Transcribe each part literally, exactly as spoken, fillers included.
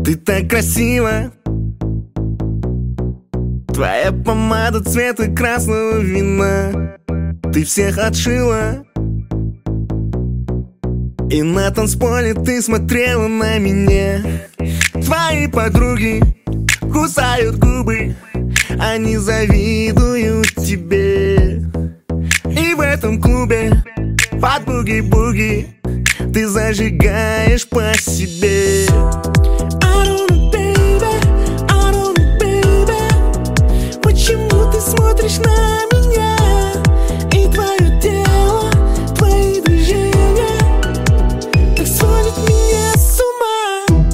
Ты так красива, твоя помада цвета красного вина. Ты всех отшила, и на танцполе ты смотрела на меня. Твои подруги кусают губы, они завидуют тебе. И в этом клубе под буги-буги ты зажигаешь по себе. I don't know, baby, I don't know, baby, почему ты смотришь на меня? И твое тело, твои движения так сводят меня с ума.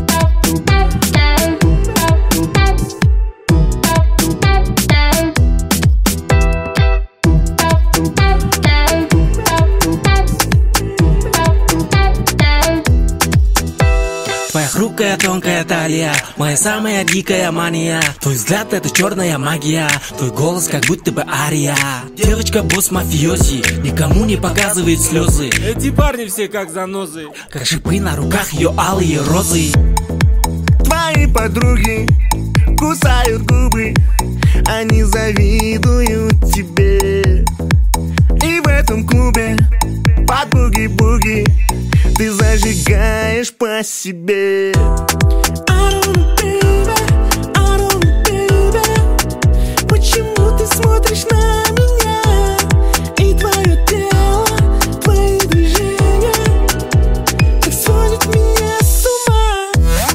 Твоя хрупкая тонкая талия, моя самая дикая мания. Твой взгляд — это черная магия, твой голос как будто бы ария. Девочка-босс мафиози, никому не показывает слезы. Эти парни все как занозы, как шипы на руках ее алые розы. Твои подруги кусают губы, они завидуют тебе. И в этом клубе под буги-буги ты зажигаешь по себе. I don't know, baby, I don't know, baby, почему ты смотришь на меня? И твое тело, твои движения так сводят меня с ума.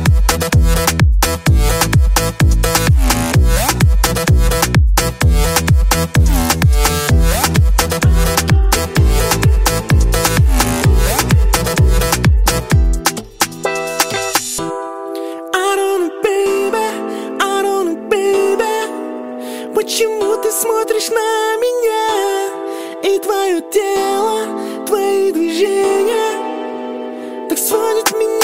Почему ты смотришь на меня? И твое тело, твои движения так сводят меня